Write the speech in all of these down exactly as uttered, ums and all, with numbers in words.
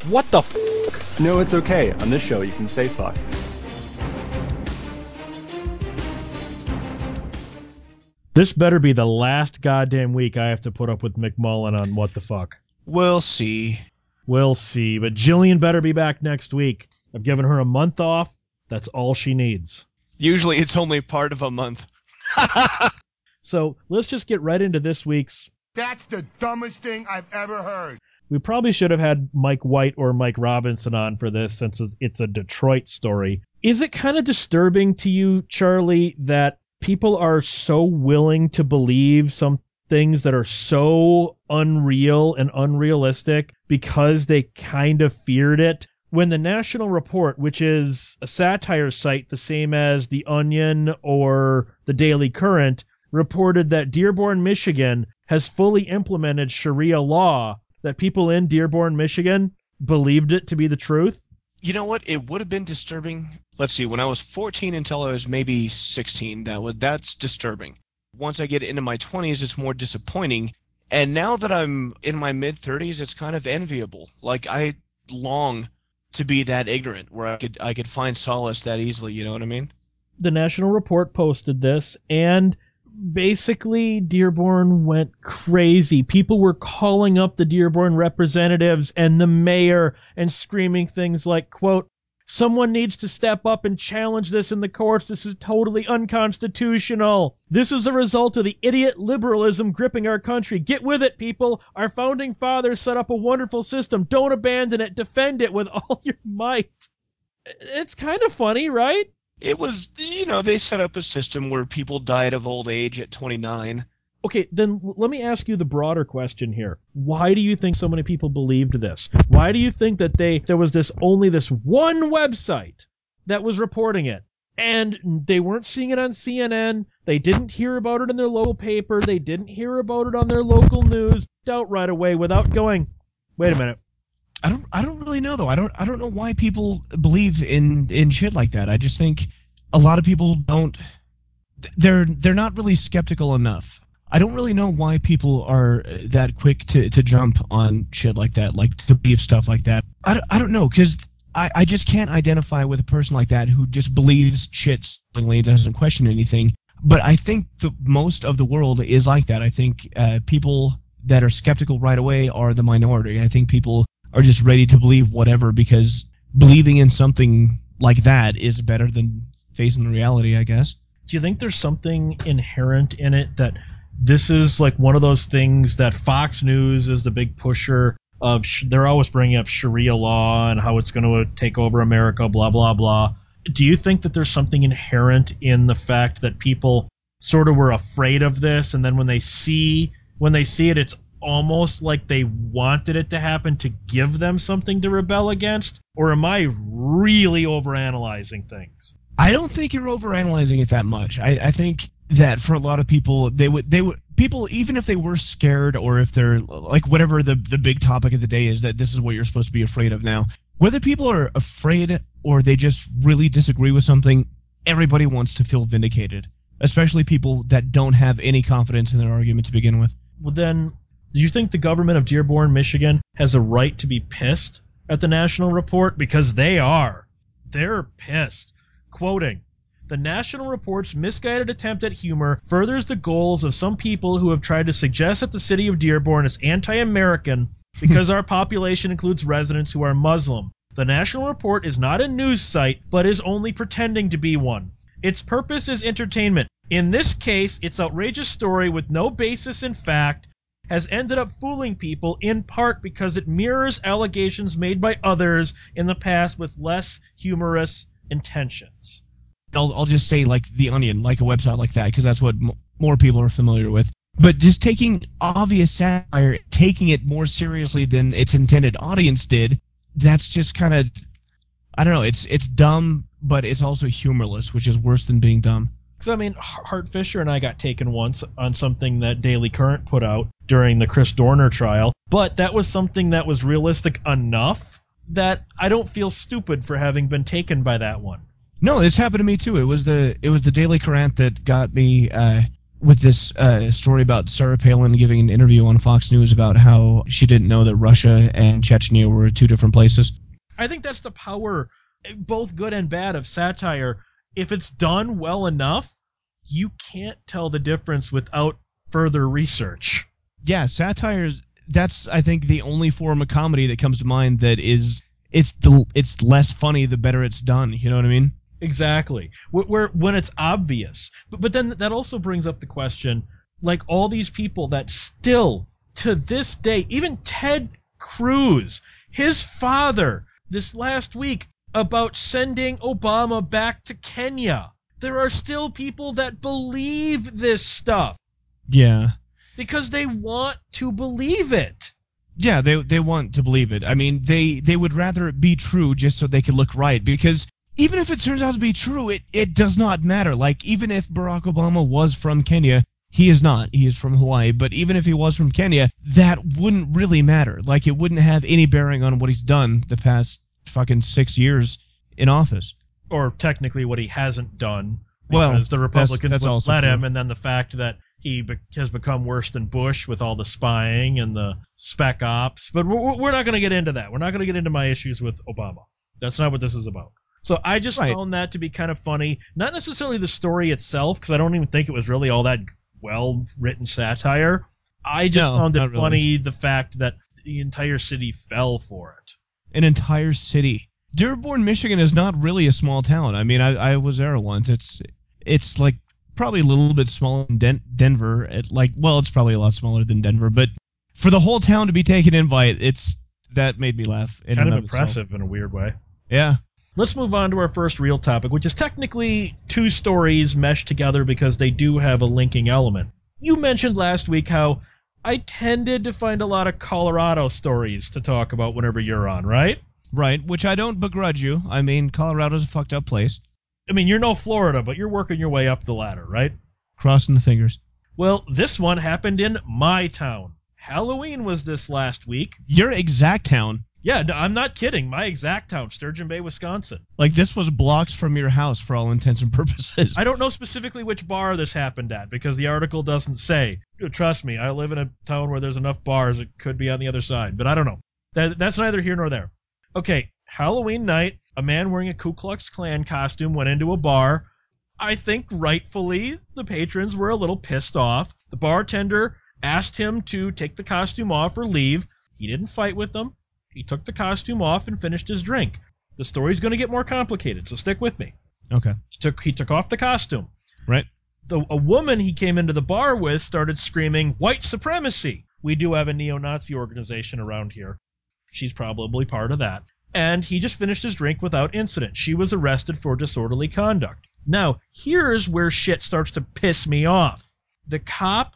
What the f***? No, it's okay. On this show, you can say fuck. This better be the last goddamn week I have to put up with McMullen on What the Fuck. We'll see. We'll see. But Jillian better be back next week. I've given her a month off. That's all she needs. Usually it's only part of a month. So let's just get right into this week's... That's the dumbest thing I've ever heard. We probably should have had Mike White or Mike Robinson on for this since it's a Detroit story. Is it kind of disturbing to you, Charlie, that people are so willing to believe some things that are so unreal and unrealistic because they kind of feared it? When the National Report, which is a satire site the same as The Onion or The Daily Current, reported that Dearborn, Michigan has fully implemented Sharia law, that people in Dearborn, Michigan believed it to be the truth? You know what? It would have been disturbing. Let's see. When I was fourteen until I was maybe sixteen, that was that's disturbing. Once I get into my twenties, it's more disappointing. And now that I'm in my mid-thirties, it's kind of enviable. Like, I long to be that ignorant where I could I could find solace that easily, you know what I mean? The National Report posted this, and basically Dearborn went crazy. People were calling up the Dearborn representatives and the mayor and screaming things like, quote, "Someone needs to step up and challenge this in the courts. This is totally unconstitutional. This is a result of the idiot liberalism gripping our country. Get with it, people. Our founding fathers set up a wonderful system. Don't abandon it. Defend it with all your might." It's kind of funny, right? It was, you know, they set up a system where people died of old age at twenty-nine. Okay, then let me ask you the broader question here. Why do you think so many people believed this? Why do you think that they there was this only this one website that was reporting it? And they weren't seeing it on C N N. They didn't hear about it in their local paper. They didn't hear about it on their local news. Out right away without going, wait a minute. I don't I don't really know though. I don't I don't know why people believe in, in shit like that. I just think a lot of people don't they're they're not really skeptical enough. I don't really know why people are that quick to, to jump on shit like that, like to believe stuff like that. I don't, I don't know, because I, I just can't identify with a person like that who just believes shit and doesn't question anything. But I think the most of the world is like that. I think uh, people that are skeptical right away are the minority. I think people are just ready to believe whatever because believing in something like that is better than facing the reality, I guess. Do you think there's something inherent in it that this is like one of those things that Fox News is the big pusher of? Sh- they're always bringing up Sharia law and how it's going to take over America, blah, blah, blah. Do you think that there's something inherent in the fact that people sort of were afraid of this, and then when they see when they see it, it's almost like they wanted it to happen to give them something to rebel against? Or am I really overanalyzing things? I don't think you're overanalyzing it that much. I, I think that for a lot of people, they would they would people even if they were scared or if they're like whatever the the big topic of the day is that this is what you're supposed to be afraid of now. Whether people are afraid or they just really disagree with something, everybody wants to feel vindicated, especially people that don't have any confidence in their argument to begin with. Well, then, do you think the government of Dearborn, Michigan has a right to be pissed at the National Report? Because they are. They're pissed. Quoting, "The National Report's misguided attempt at humor furthers the goals of some people who have tried to suggest that the city of Dearborn is anti-American because our population includes residents who are Muslim. The National Report is not a news site, but is only pretending to be one. Its purpose is entertainment. In this case, its outrageous story with no basis in fact has ended up fooling people in part because it mirrors allegations made by others in the past with less humorous intentions." I'll, I'll just say like The Onion, like a website like that, because that's what m- more people are familiar with. But just taking obvious satire, taking it more seriously than its intended audience did, that's just kind of, I don't know, it's it's dumb, but it's also humorless, which is worse than being dumb. Because, I mean, Hart Fisher and I got taken once on something that Daily Current put out during the Chris Dorner trial, but that was something that was realistic enough that I don't feel stupid for having been taken by that one. No, it's happened to me too. It was the it was the Daily Current that got me uh, with this uh, story about Sarah Palin giving an interview on Fox News about how she didn't know that Russia and Chechnya were two different places. I think that's the power, both good and bad, of satire. If it's done well enough, you can't tell the difference without further research. Yeah, satire, that's, I think, the only form of comedy that comes to mind that is, it's the it's less funny the better it's done, you know what I mean? Exactly. Where, when it's obvious. But, but then that also brings up the question, like all these people that still, to this day, even Ted Cruz, his father, this last week, about sending Obama back to Kenya. There are still people that believe this stuff. Yeah. Because they want to believe it. Yeah, they they want to believe it. I mean, they, they would rather it be true just so they could look right, because even if it turns out to be true, it, it does not matter. Like, even if Barack Obama was from Kenya, he is not. He is from Hawaii. But even if he was from Kenya, that wouldn't really matter. Like, it wouldn't have any bearing on what he's done the past fucking six years in office. Or technically what he hasn't done. Well, because the Republicans that's, that's would let true. him, and then the fact that he be- has become worse than Bush with all the spying and the spec ops. But we're, we're not going to get into that. We're not going to get into my issues with Obama. That's not what this is about. So I just Right. found that to be kind of funny. Not necessarily the story itself, because I don't even think it was really all that well-written satire. I just No, found it not really. funny, the fact that the entire city fell for it. An entire city. Dearborn, Michigan is not really a small town. I mean, I, I was there once. It's it's like probably a little bit smaller than Den- Denver. It, like, well, it's probably a lot smaller than Denver. But for the whole town to be taken in by it, it's that made me laugh. in Kind and of of itself. impressive in a weird way. Yeah. Let's move on to our first real topic, which is technically two stories meshed together because they do have a linking element. You mentioned last week how I tended to find a lot of Colorado stories to talk about whenever you're on, right? Right, which I don't begrudge you. I mean, Colorado's a fucked up place. I mean, you're no Florida, but you're working your way up the ladder, right? Crossing the fingers. Well, this one happened in my town. Halloween was this last week. Your exact town. Yeah, no, I'm not kidding. My exact town, Sturgeon Bay, Wisconsin. Like, this was blocks from your house for all intents and purposes. I don't know specifically which bar this happened at because the article doesn't say. Trust me, I live in a town where there's enough bars it could be on the other side, but I don't know. That, that's neither here nor there. Okay, Halloween night, a man wearing a Ku Klux Klan costume went into a bar. I think rightfully the patrons were a little pissed off. The bartender asked him to take the costume off or leave. He didn't fight with them. He took the costume off and finished his drink. The story's going to get more complicated, so stick with me. Okay. He took, he took off the costume. Right. The, a woman he came into the bar with started screaming, "White supremacy!" We do have a neo-Nazi organization around here. She's probably part of that. And he just finished his drink without incident. She was arrested for disorderly conduct. Now, here's where shit starts to piss me off. The cop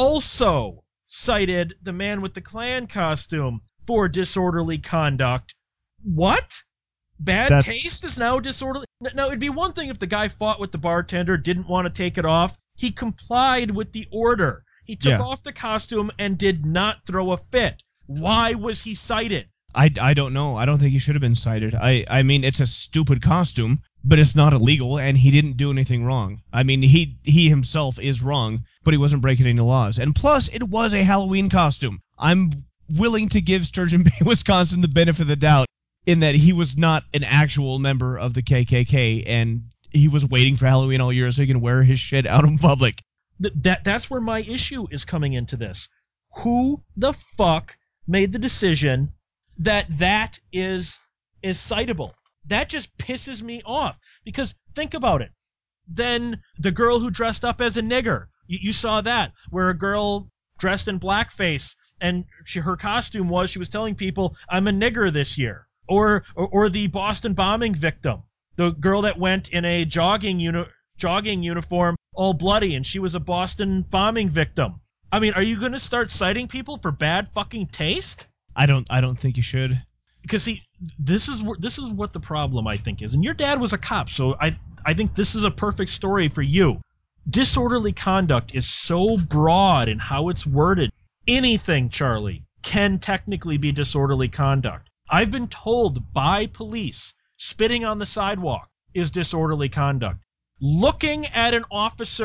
also cited the man with the Klan costume for disorderly conduct. What? Bad That's- taste is now disorderly? Now, it'd be one thing if the guy fought with the bartender, didn't want to take it off. He complied with the order. He took Yeah. off the costume and did not throw a fit. Why was he cited? I, I don't know. I don't think he should have been cited. I, I mean, it's a stupid costume, but it's not illegal, and he didn't do anything wrong. I mean, he he himself is wrong, but he wasn't breaking any laws. And plus, it was a Halloween costume. I'm willing to give Sturgeon Bay, Wisconsin the benefit of the doubt in that he was not an actual member of the K K K, and he was waiting for Halloween all year so he can wear his shit out in public. Th- that That's where my issue is coming into this. Who the fuck made the decision that that is is citable? That just pisses me off. Because think about it. Then the girl who dressed up as a nigger, you, you saw that, where a girl dressed in blackface, and she, her costume was, she was telling people, "I'm a nigger this year." Or, or or the Boston bombing victim, the girl that went in a jogging uni- jogging uniform, all bloody, and she was a Boston bombing victim. I mean, are you going to start citing people for bad fucking taste? I don't I don't think you should. Because see, this is wh- this is what the problem I think is, and your dad was a cop, so I I think this is a perfect story for you. Disorderly conduct is so broad in how it's worded. Anything, Charlie, can technically be disorderly conduct. I've been told by police spitting on the sidewalk is disorderly conduct. Looking at an officer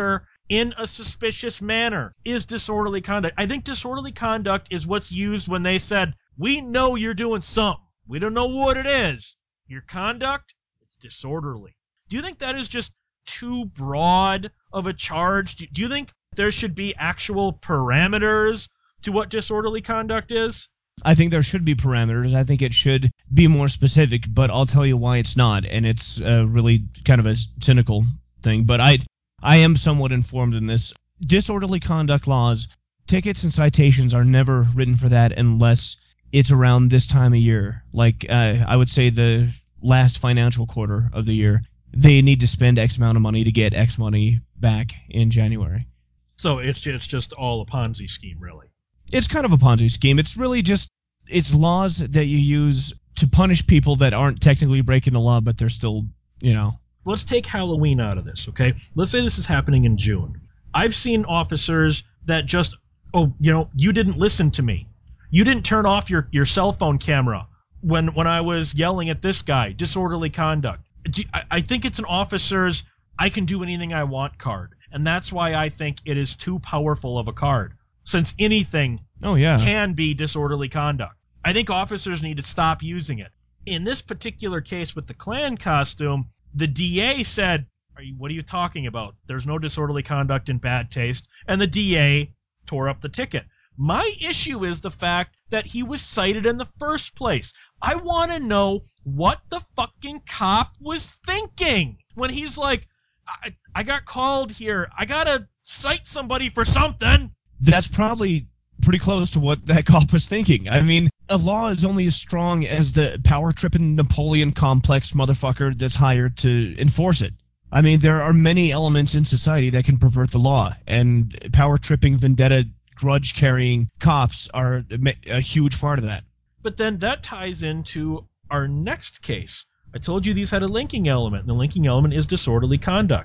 in a suspicious manner is disorderly conduct. I think disorderly conduct is what's used when they said, we know you're doing something. We don't know what it is. Your conduct, it's disorderly. Do you think that is just too broad of a charge? Do, do you think there should be actual parameters to what disorderly conduct is? I think there should be parameters. I think it should be more specific, but I'll tell you why it's not, and it's uh, really kind of a cynical thing. But I, I am somewhat informed in this. Disorderly conduct laws, tickets and citations are never written for that unless it's around this time of year. Like uh, I would say the last financial quarter of the year, they need to spend X amount of money to get X money back in January. So it's it's just all a Ponzi scheme, really. It's kind of a Ponzi scheme. It's really just, it's laws that you use to punish people that aren't technically breaking the law, but they're still, you know. Let's take Halloween out of this, okay? Let's say this is happening in June. I've seen officers that just, oh, you know, you didn't listen to me. You didn't turn off your, your cell phone camera when, when I was yelling at this guy. Disorderly conduct. I, I think it's an officer's I can do anything I want card. And that's why I think it is too powerful of a card. Since anything oh, yeah. can be disorderly conduct. I think officers need to stop using it. In this particular case with the Klan costume, the D A said, are you, what are you talking about? There's no disorderly conduct in bad taste. And the D A tore up the ticket. My issue is the fact that he was cited in the first place. I want to know what the fucking cop was thinking when he's like, I, I got called here. I got to cite somebody for something. That's probably pretty close to what that cop was thinking. I mean, a law is only as strong as the power-tripping Napoleon complex motherfucker that's hired to enforce it. I mean, there are many elements in society that can pervert the law, and power-tripping, vendetta, grudge-carrying cops are a huge part of that. But then that ties into our next case. I told you these had a linking element, and the linking element is disorderly conduct.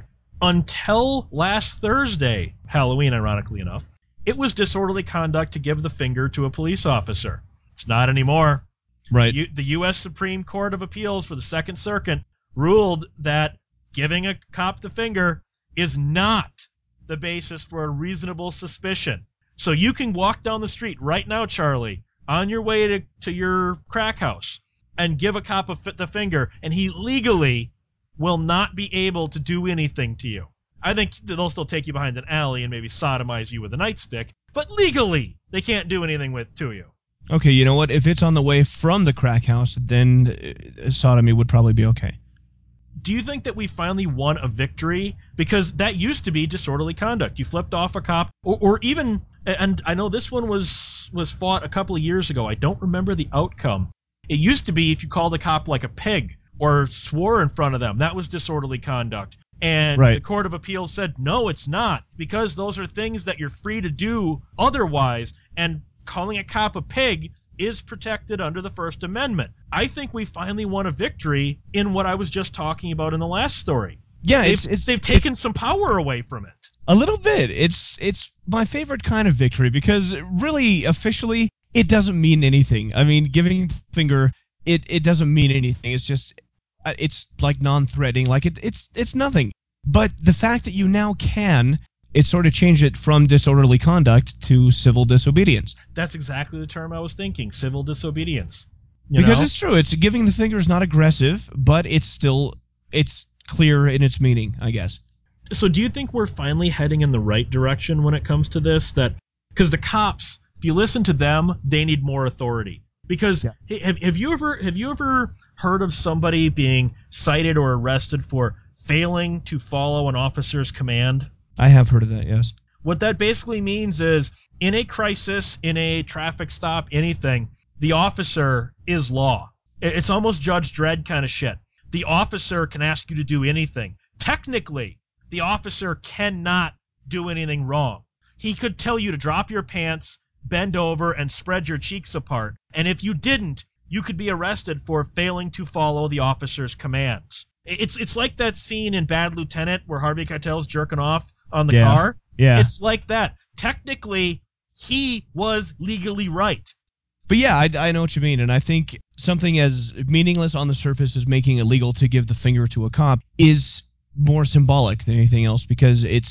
Until last Thursday, Halloween, ironically enough, it was disorderly conduct to give the finger to a police officer. It's not anymore. Right. You, the U S Supreme Court of Appeals for the Second Circuit ruled that giving a cop the finger is not the basis for a reasonable suspicion. So you can walk down the street right now, Charlie, on your way to, to your crack house and give a cop a, the finger, and he legally will not be able to do anything to you. I think they'll still take you behind an alley and maybe sodomize you with a nightstick, but legally they can't do anything with to you. Okay, you know what? If it's on the way from the crack house, then sodomy would probably be okay. Do you think that we finally won a victory? Because that used to be disorderly conduct. You flipped off a cop, or, or even, and I know this one was was fought a couple of years ago. I don't remember the outcome. It used to be if you called a cop like a pig or swore in front of them, that was disorderly conduct. And right. The Court of Appeals said, no, it's not, because those are things that you're free to do otherwise, and calling a cop a pig is protected under the First Amendment. I think we finally won a victory in what I was just talking about in the last story. Yeah, they've, it's, it's they've taken it's, some power away from it. A little bit. It's it's my favorite kind of victory because really, officially, it doesn't mean anything. I mean, giving finger, it, it doesn't mean anything. It's just, it's like non-threatening, like it, it's it's nothing. But the fact that you now can, it sort of changed it from disorderly conduct to civil disobedience. That's exactly the term I was thinking, civil disobedience. You because know? It's true. It's giving the finger is not aggressive, but it's still it's clear in its meaning, I guess. So do you think we're finally heading in the right direction when it comes to this? That because the cops, if you listen to them, they need more authority. Because yeah. hey, have have you ever have you ever heard of somebody being cited or arrested for failing to follow an officer's command? I have heard of that, yes. What that basically means is in a crisis, in a traffic stop, anything, the officer is law. It's almost Judge Dredd kind of shit. The officer can ask you to do anything. Technically, the officer cannot do anything wrong. He could tell you to drop your pants, bend over, and spread your cheeks apart. And if you didn't, you could be arrested for failing to follow the officer's commands. It's it's like that scene in Bad Lieutenant where Harvey Keitel's jerking off on the yeah. car. Yeah. It's like that. Technically, he was legally right. But yeah, I, I know what you mean, and I think something as meaningless on the surface as making it legal to give the finger to a cop is more symbolic than anything else because it's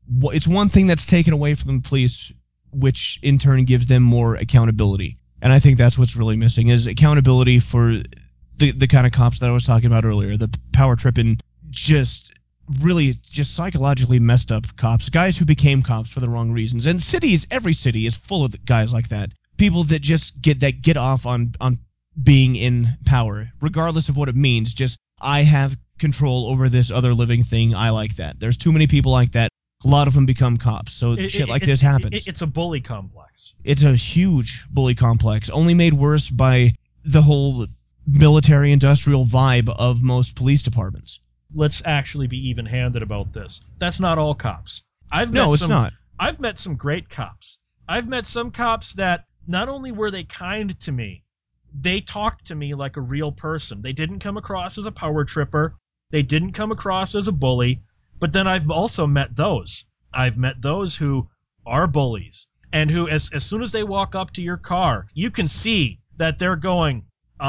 wh- it's one thing that's taken away from the police, which in turn gives them more accountability. And I think that's what's really missing is accountability for the the kind of cops that I was talking about earlier, the power tripping, just really just psychologically messed up cops, guys who became cops for the wrong reasons. And cities, every city is full of guys like that. People that just get that get off on on being in power, regardless of what it means. Just, I have control over this other living thing. I like that. There's too many people like that. A lot of them become cops, so It- shit it- like it- this it- happens. it- it's a bully complex. It's a huge bully complex, only made worse by the whole military-industrial vibe of most police departments. Let's actually be even-handed about this. That's not all cops. I've No, met it's some, not. I've met some great cops. I've met some cops that not only were they kind to me, they talked to me like a real person. They didn't come across as a power tripper. They didn't come across as a bully. But then I've also met those. I've met those who are bullies and who, as, as soon as they walk up to your car, you can see that they're going,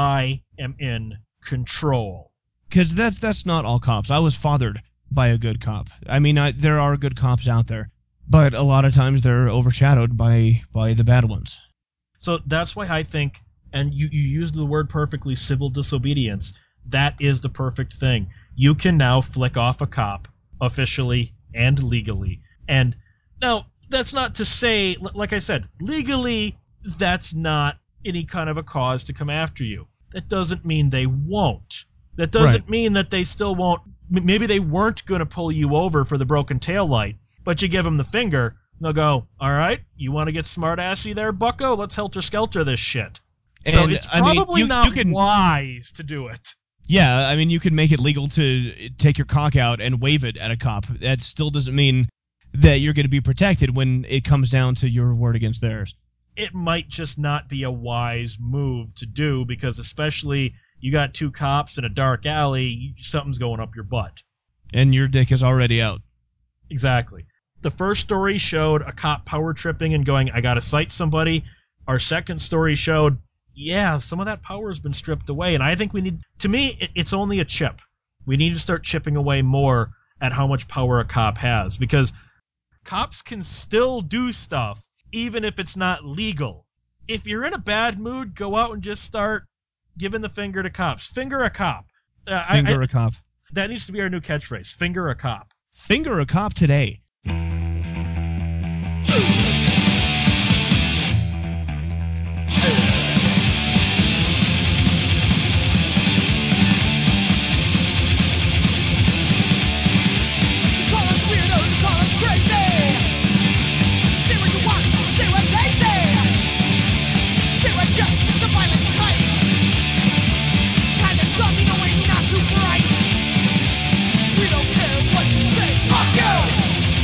I am in control. Because that, that's not all cops. I was fathered by a good cop. I mean, I, there are good cops out there, but a lot of times they're overshadowed by, by the bad ones. So that's why I think, and you, you used the word perfectly, civil disobedience. That is the perfect thing. You can now flick off a cop officially and legally. And now, that's not to say, like I said, legally, that's not any kind of a cause to come after you. That doesn't mean they won't. That doesn't Right. mean that they still won't. Maybe they weren't going to pull you over for the broken taillight, but you give them the finger, they'll go, all right, you want to get smart-assy there, bucko? Let's helter-skelter this shit. So And, it's I mean, probably you- not you can- wise to do it. Yeah, I mean, you can make it legal to take your cock out and wave it at a cop. That still doesn't mean that you're going to be protected when it comes down to your word against theirs. It might just not be a wise move to do because especially you got two cops in a dark alley, something's going up your butt. And your dick is already out. Exactly. The first story showed a cop power tripping and going, I got to cite somebody. Our second story showed, yeah, some of that power has been stripped away. And I think we need, to me, it, it's only a chip. We need to start chipping away more at how much power a cop has because cops can still do stuff even if it's not legal. If you're in a bad mood, go out and just start giving the finger to cops. Finger a cop. Uh, Finger I, I, a cop. that needs to be our new catchphrase. Finger a cop. Finger a cop today. Call us weirdos, call us crazy. Say what you want, say what they say. Say what just the violent type. Kind of dumb, you know, ain't not too bright. We don't care what you say, fuck you.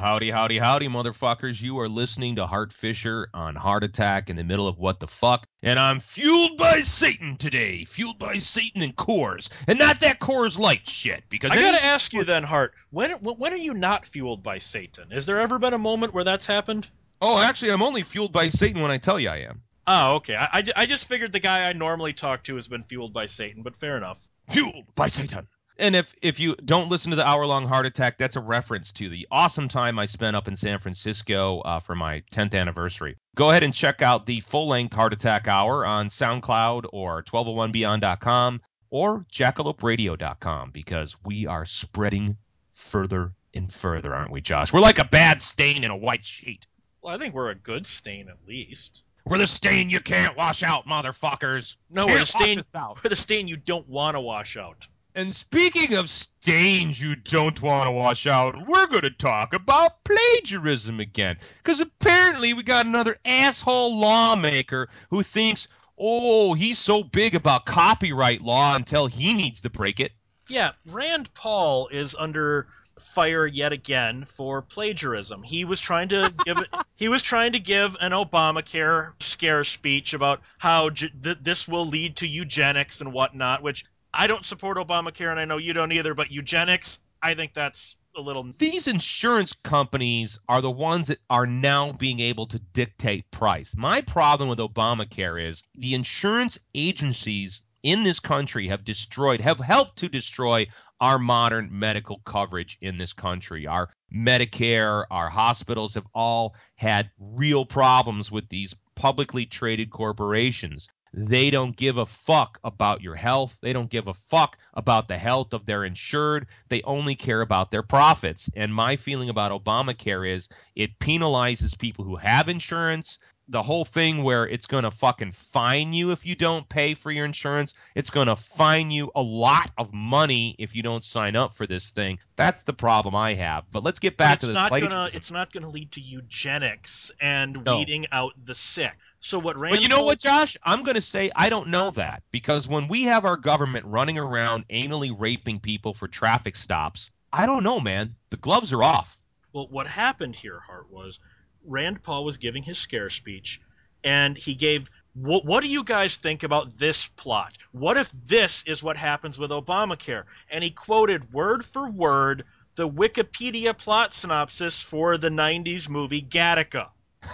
howdy, howdy, howdy, motherfuckers. You are listening to Hart Fisher on Heart Attack in the middle of What the Fuck. And I'm fueled by Satan today. Fueled by Satan and Coors. And not that Coors Light shit. Because I any- gotta ask you then, Hart, when when are you not fueled by Satan? Has there ever been a moment where that's happened? Oh, actually, I'm only fueled by Satan when I tell you I am. Oh, okay. I, I, ju- I just figured the guy I normally talk to has been fueled by Satan, but fair enough. Fueled by Satan. And if, if you don't listen to the hour-long Heart Attack, that's a reference to the awesome time I spent up in San Francisco uh, for my tenth anniversary. Go ahead and check out the full-length Heart Attack Hour on SoundCloud or twelve oh one beyond dot com or jackalope radio dot com because we are spreading further and further, aren't we, Josh? We're like a bad stain in a white sheet. Well, I think we're a good stain at least. We're the stain you can't wash out, motherfuckers. No, Can't we're the wash stain. us out. We're the stain you don't want to wash out. And speaking of stains you don't want to wash out, we're going to talk about plagiarism again. Because apparently we got another asshole lawmaker who thinks, oh, he's so big about copyright law until he needs to break it. Yeah, Rand Paul is under fire yet again for plagiarism. He was trying to give it, he was trying to give an Obamacare scare speech about how j- th- this will lead to eugenics and whatnot, which I don't support Obamacare, and I know you don't either, but eugenics, I think that's a little... These insurance companies are the ones that are now being able to dictate price. My problem with Obamacare is the insurance agencies in this country have destroyed, have helped to destroy our modern medical coverage in this country. Our Medicare, our hospitals have all had real problems with these publicly traded corporations. They don't give a fuck about your health. They don't give a fuck about the health of their insured. They only care about their profits. And my feeling about Obamacare is it penalizes people who have insurance. The whole thing where it's going to fucking fine you if you don't pay for your insurance. It's going to fine you a lot of money if you don't sign up for this thing. That's the problem I have. But let's get back it's to this. Not gonna, plagiarism. it's not going to lead to eugenics and No. weeding out the sick. So what Rand But you know Paul- what, Josh? I'm going to say I don't know that because when we have our government running around anally raping people for traffic stops, I don't know, man. The gloves are off. Well, what happened here, Hart, was Rand Paul was giving his scare speech, and he gave, what, what do you guys think about this plot? What if this is what happens with Obamacare? And he quoted word for word the Wikipedia plot synopsis for the nineties movie Gattaca.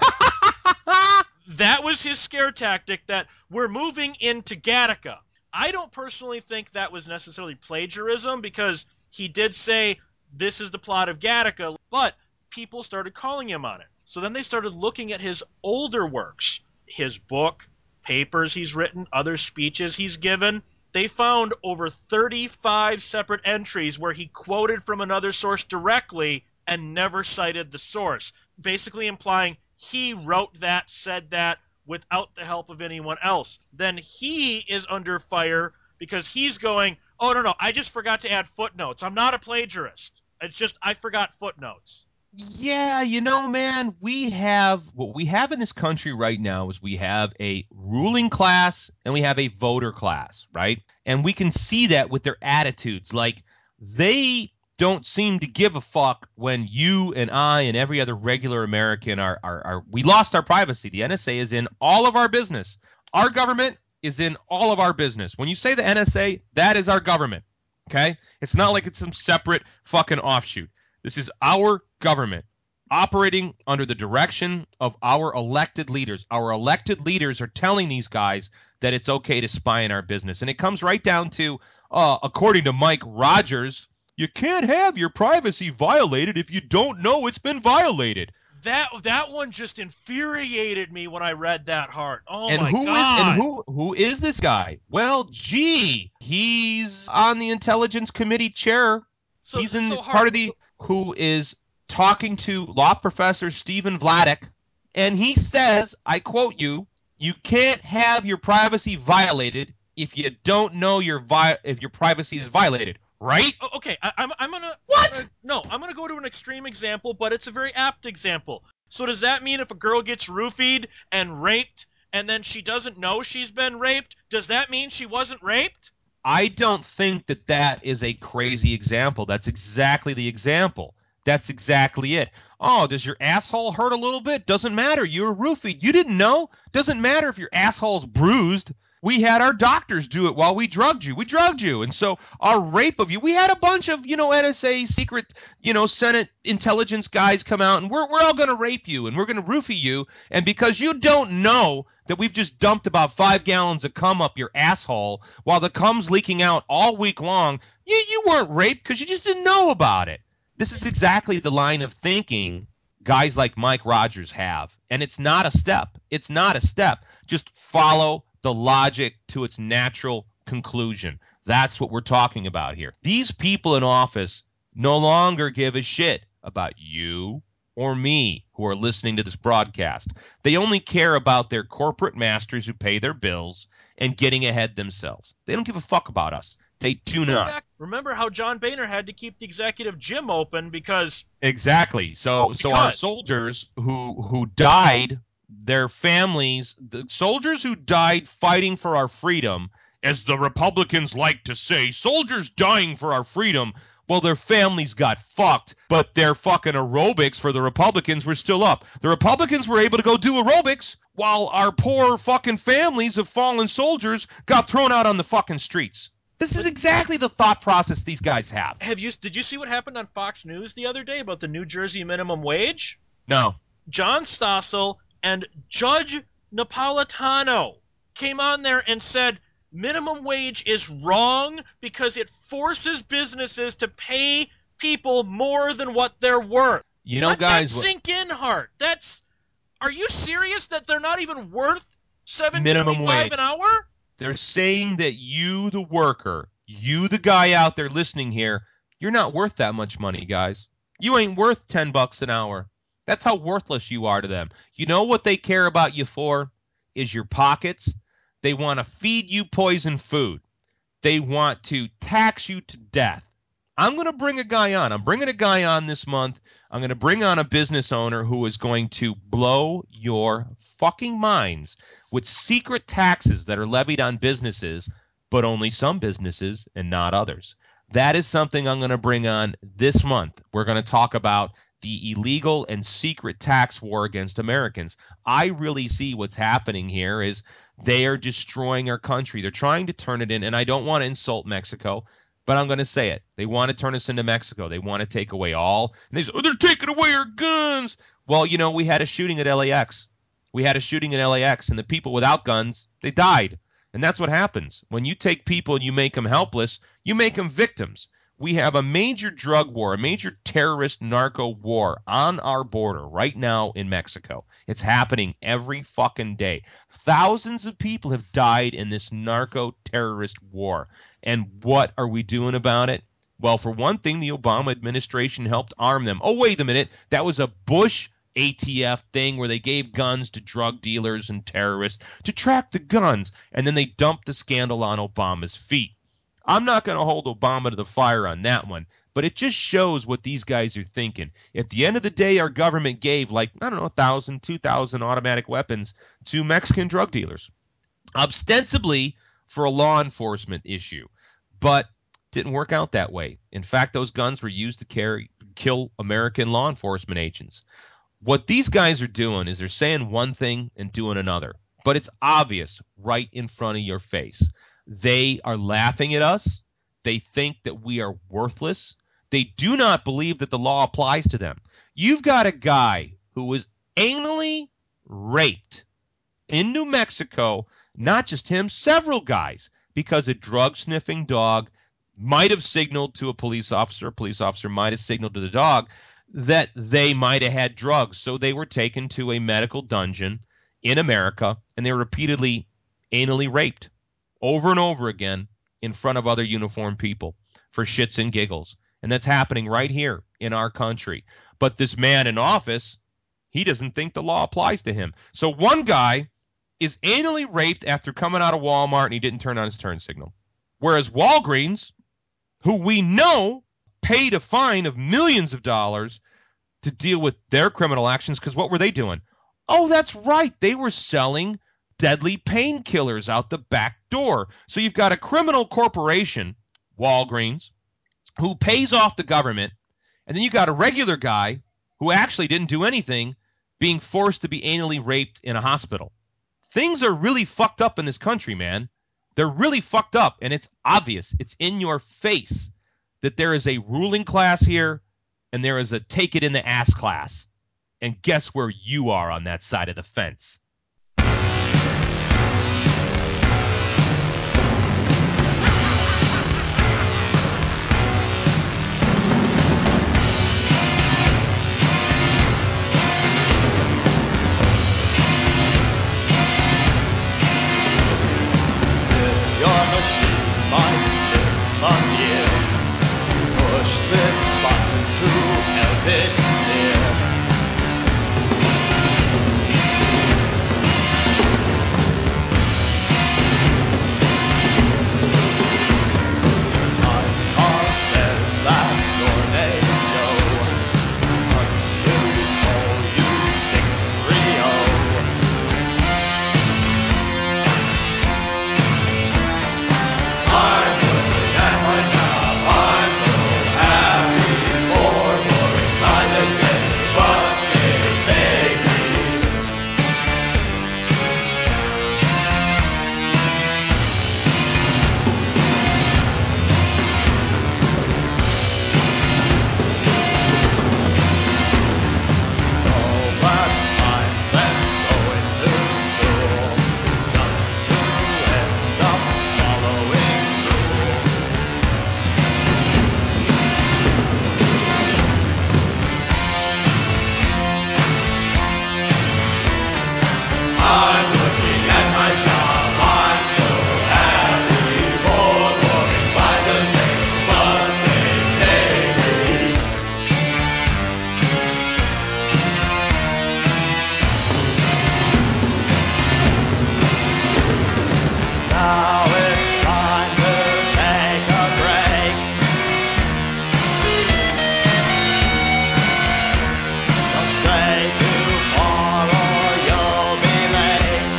That was his scare tactic, that we're moving into Gattaca. I don't personally think that was necessarily plagiarism because he did say this is the plot of Gattaca, but people started calling him on it. So then they started looking at his older works, his book, papers he's written, other speeches he's given. They found over thirty-five separate entries where he quoted from another source directly and never cited the source, basically implying he wrote that, said that, without the help of anyone else. Then he is under fire because he's going, oh, no, no, I just forgot to add footnotes. I'm not a plagiarist. It's just I forgot footnotes. Yeah, you know, man, we have what we have in this country right now is we have a ruling class and we have a voter class, right? And we can see that with their attitudes. Like, they don't seem to give a fuck when you and I and every other regular American are, are, are we lost our privacy. The N S A is in all of our business. Our government is in all of our business. When you say the N S A, that is our government, okay? It's not like it's some separate fucking offshoot. This is our government operating under the direction of our elected leaders. Our elected leaders are telling these guys that it's okay to spy in our business. And it comes right down to, uh, according to Mike Rogers, you can't have your privacy violated if you don't know it's been violated. That that one just infuriated me when I read that, Hart. Oh and my who is god! and who who is this guy? Well, gee, he's on the Intelligence Committee chair. So, he's in so part Hart, of the who is talking to law professor Stephen Vladeck, and he says, I quote you, you can't have your privacy violated if you don't know your vi- if your privacy is violated, right? Oh, okay, I, I'm I'm gonna What? I'm gonna, no, I'm gonna go to an extreme example, but it's a very apt example. So does that mean if a girl gets roofied and raped, and then she doesn't know she's been raped, does that mean she wasn't raped? I don't think that that is a crazy example. That's exactly the example. That's exactly it. Oh, does your asshole hurt a little bit? Doesn't matter. You were roofied. You didn't know. Doesn't matter if your asshole's bruised. We had our doctors do it while we drugged you. We drugged you. And so our rape of you, we had a bunch of, you know, N S A secret, you know, Senate intelligence guys come out, and we're, we're all going to rape you, and we're going to roofie you. And because you don't know that we've just dumped about five gallons of cum up your asshole while the cum's leaking out all week long, you, you weren't raped because you just didn't know about it. This is exactly the line of thinking guys like Mike Rogers have. And it's not a step. It's not a step. Just follow the logic to its natural conclusion. That's what we're talking about here. These people in office no longer give a shit about you or me who are listening to this broadcast. They only care about their corporate masters who pay their bills and getting ahead themselves. They don't give a fuck about us. They do not. Remember how John Boehner had to keep the executive gym open because exactly. So because. so our soldiers who who died, their families, the soldiers who died fighting for our freedom, as the Republicans like to say, soldiers dying for our freedom. Well, their families got fucked, but their fucking aerobics for the Republicans were still up. The Republicans were able to go do aerobics while our poor fucking families of fallen soldiers got thrown out on the fucking streets. This is exactly the thought process these guys have. Have you? Did you see what happened on Fox News the other day about the New Jersey minimum wage? No. John Stossel and Judge Napolitano came on there and said minimum wage is wrong because it forces businesses to pay people more than what they're worth. You know, Let guys, that sink in, Hart. That's. Are you serious that they're not even worth seven minimum twenty-five wage an hour? They're saying that you, the worker, you, the guy out there listening here, you're not worth that much money, guys. You ain't worth ten bucks an hour. That's how worthless you are to them. You know what they care about you for? Is your pockets. They want to feed you poison food. They want to tax you to death. I'm going to bring a guy on. I'm bringing a guy on this month. I'm going to bring on a business owner who is going to blow your fucking minds with secret taxes that are levied on businesses, but only some businesses and not others. That is something I'm going to bring on this month. We're going to talk about the illegal and secret tax war against Americans. I really see what's happening here is they are destroying our country. They're trying to turn it in, and I don't want to insult Mexico, but I'm going to say it. They want to turn us into Mexico. They want to take away all. And they say, oh, they're taking away our guns. Well, you know, we had a shooting at L A X. We had a shooting in L A X, and the people without guns, they died. And that's what happens. When you take people and you make them helpless, you make them victims. We have a major drug war, a major terrorist narco war on our border right now in Mexico. It's happening every fucking day. Thousands of people have died in this narco terrorist war. And what are we doing about it? Well, for one thing, the Obama administration helped arm them. Oh, wait a minute. That was a Bush A T F thing where they gave guns to drug dealers and terrorists to track the guns, and then they dumped the scandal on Obama's feet. I'm not going to hold Obama to the fire on that one, but it just shows what these guys are thinking. At the end of the day, our government gave, like, I don't know, one thousand, two thousand automatic weapons to Mexican drug dealers, ostensibly for a law enforcement issue, but didn't work out that way. In fact, those guns were used to carry, kill American law enforcement agents. What these guys are doing is they're saying one thing and doing another, but it's obvious right in front of your face. They are laughing at us. They think that we are worthless. They do not believe that the law applies to them. You've got a guy who was anally raped in New Mexico, not just him, several guys, because a drug-sniffing dog might have signaled to a police officer, a police officer might have signaled to the dog that they might have had drugs. So they were taken to a medical dungeon in America, and they were repeatedly anally raped over and over again in front of other uniformed people for shits and giggles. And that's happening right here in our country. But this man in office, he doesn't think the law applies to him. So one guy is anally raped after coming out of Walmart and he didn't turn on his turn signal. Whereas Walgreens, who we know paid a fine of millions of dollars to deal with their criminal actions, because what were they doing? Oh, that's right. They were selling deadly painkillers out the back door. So you've got a criminal corporation, Walgreens, who pays off the government, And then you got a regular guy who actually didn't do anything being forced to be anally raped in a hospital. Things are really fucked up in this country, man. They're really fucked up, and it's obvious. It's in your face that there is a ruling class here and there is a take it in the ass class. And guess where you are on that side of the fence? Your machine might spin a year. Push this button to help it clear. Time card says that your name Joe, but we'll call you six three oh. I'm looking at my job, I'm so happy, bored, boring by the day, but they beg me. All that time spent going to school, just to end up following rules. I'm looking at my job, I'm so happy, bored, boring by the day, but they pay me. Now it's time to take a break. Don't stray too far or you'll be late.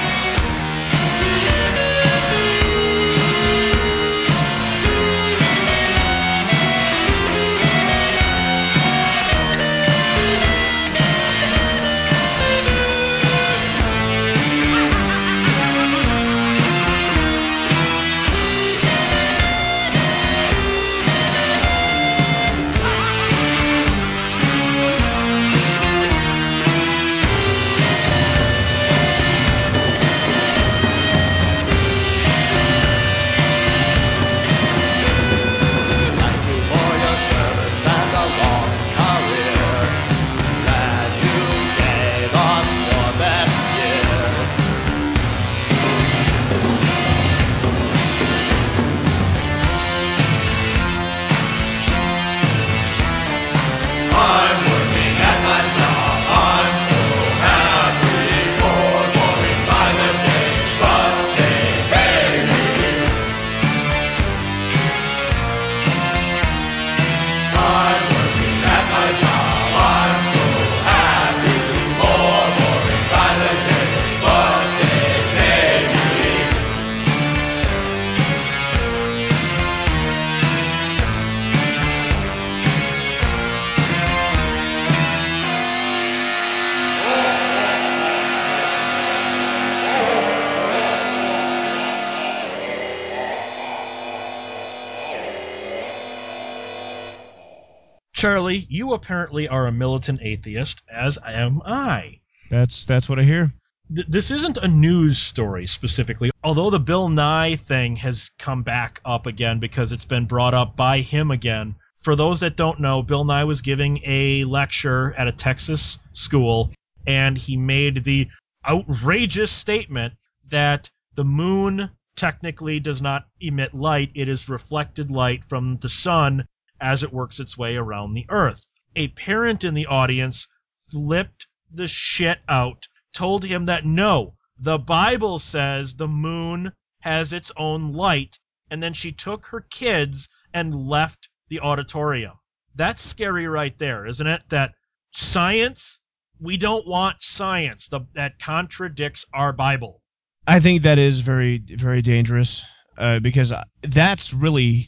Thank you for your service and a long career. Glad you gave us your best years. I'm working at my job, I'm so happy, bored, boring by the day, but they pay me. I'm working at my job, I'm so happy, bored, boring by the day, but they pay me. Charlie, you apparently are a militant atheist, as am I. That's that's what I hear. Th- this isn't a news story specifically, although the Bill Nye thing has come back up again because it's been brought up by him again. For those that don't know, Bill Nye was giving a lecture at a Texas school, and he made the outrageous statement that the moon technically does not emit light. It is reflected light from the sun as it works its way around the earth. A parent in the audience flipped the shit out, told him that no, the Bible says the moon has its own light, and then she took her kids and left the auditorium. That's scary right there, isn't it? That science, we don't want science. The, that contradicts our Bible. I think that is very very dangerous uh, because that's really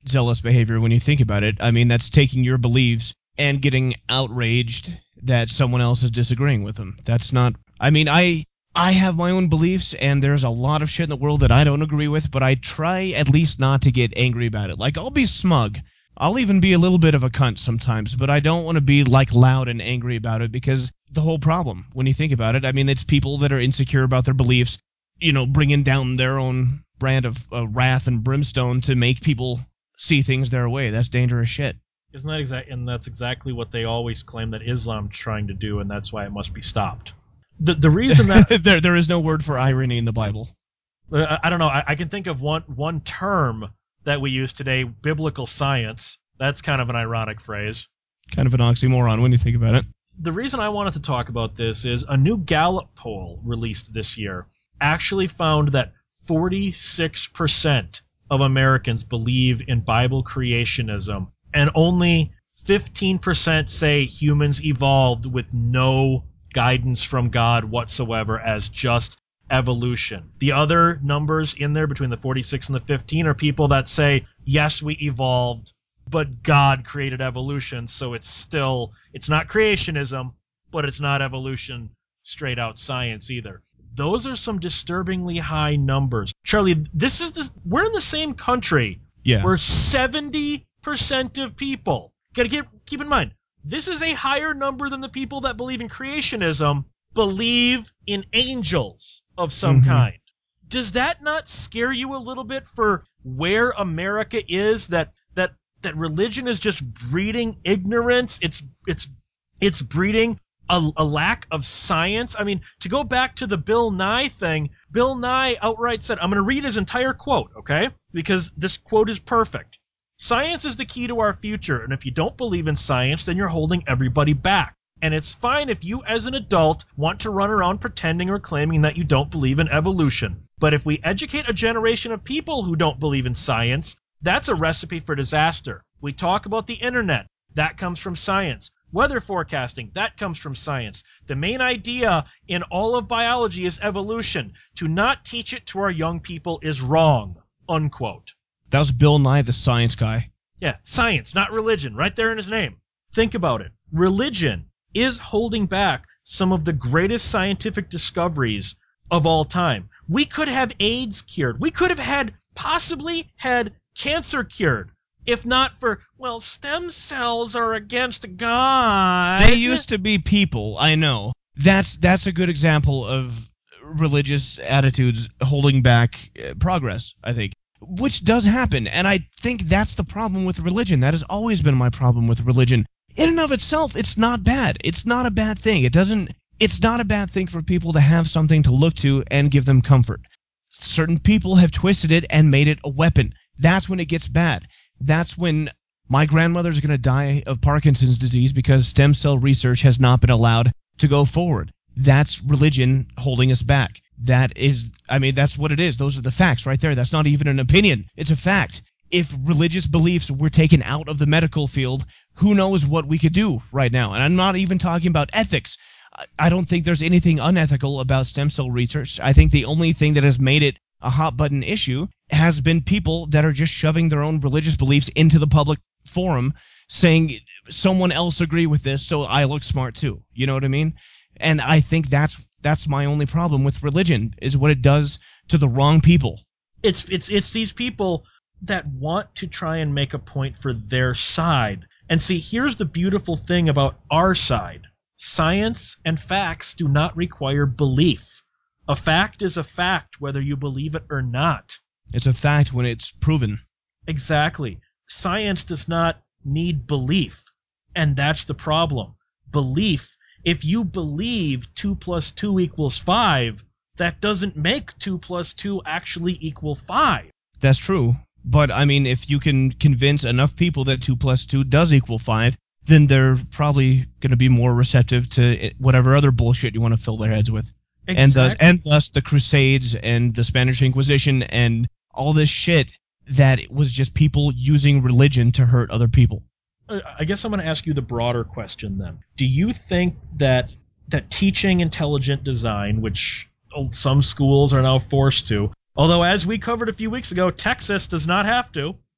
zealous behavior when you think about it. I mean, that's taking your beliefs and getting outraged that someone else is disagreeing with them. That's not... I mean, I... I have my own beliefs, and there's a lot of shit in the world that I don't agree with, but I try at least not to get angry about it. Like, I'll be smug. I'll even be a little bit of a cunt sometimes, but I don't want to be, like, loud and angry about it, because the whole problem, when you think about it, I mean, it's people that are insecure about their beliefs, you know, bringing down their own brand of uh, wrath and brimstone to make people see things their way. That's dangerous shit. Isn't that exact? And that's exactly what they always claim that Islam's trying to do, and that's why it must be stopped. The the reason that there there is no word for irony in the Bible. I, I don't know. I, I can think of one one term that we use today: biblical science. That's kind of an ironic phrase. Kind of an oxymoron when you think about it. The reason I wanted to talk about this is a new Gallup poll released this year actually found that forty-six percent of Americans believe in Bible creationism, and only fifteen percent say humans evolved with no guidance from God whatsoever as just evolution. The other numbers in there between the forty-six and the fifteen are people that say, yes, we evolved, but God created evolution, so it's still, it's not creationism, but it's not evolution, straight out science either. Those are some disturbingly high numbers. Charlie, this is the, we're in the same country yeah. where seventy percent of people, gotta get, keep in mind, this is a higher number than the people that believe in creationism believe in angels of some mm-hmm. kind. Does that not scare you a little bit for where America is? That that that religion is just breeding ignorance. It's it's it's breeding a, a lack of science. I mean, to go back to the Bill Nye thing, Bill Nye outright said, I'm going to read his entire quote, okay? Because this quote is perfect. Science is the key to our future, and if you don't believe in science, then you're holding everybody back. And it's fine if you, as an adult, want to run around pretending or claiming that you don't believe in evolution. But if we educate a generation of people who don't believe in science, that's a recipe for disaster. We talk about the internet. That comes from science. Weather forecasting, that comes from science. The main idea in all of biology is evolution. To not teach it to our young people is wrong. Unquote. That was Bill Nye, the science guy. Yeah, science, not religion, right there in his name. Think about it. Religion is holding back some of the greatest scientific discoveries of all time. We could have AIDS cured. We could have had, possibly had cancer cured. If not for, well, stem cells are against God. They used to be people, I know. That's that's a good example of religious attitudes holding back uh, progress, I think. Which does happen, and I think that's the problem with religion. That has always been my problem with religion. In and of itself, it's not bad. It's not a bad thing. It doesn't. It's not a bad thing for people to have something to look to and give them comfort. Certain people have twisted it and made it a weapon. That's when it gets bad. That's when my grandmother's going to die of Parkinson's disease because stem cell research has not been allowed to go forward. That's religion holding us back. That is, I mean, that's what it is. Those are the facts right there. That's not even an opinion. It's a fact. If religious beliefs were taken out of the medical field, who knows what we could do right now? And I'm not even talking about ethics. I don't think there's anything unethical about stem cell research. I think the only thing that has made it a hot button issue has been people that are just shoving their own religious beliefs into the public forum, saying someone else agree with this, so I look smart too. You know what I mean? And I think that's that's my only problem with religion, is what it does to the wrong people. It's it's it's these people that want to try and make a point for their side. And see, here's the beautiful thing about our side. Science and facts do not require belief. A fact is a fact, whether you believe it or not. It's a fact when it's proven. Exactly. Science does not need belief. And that's the problem. Belief, if you believe two plus two equals five, that doesn't make two plus two actually equal five. That's true. But, I mean, if you can convince enough people that two plus two does equal five, then they're probably going to be more receptive to whatever other bullshit you want to fill their heads with. Exactly. And thus, and thus the Crusades and the Spanish Inquisition and all this shit that was just people using religion to hurt other people. I guess I'm going to ask you the broader question then. Do you think that that teaching intelligent design, which some schools are now forced to, although as we covered a few weeks ago, Texas does not have to,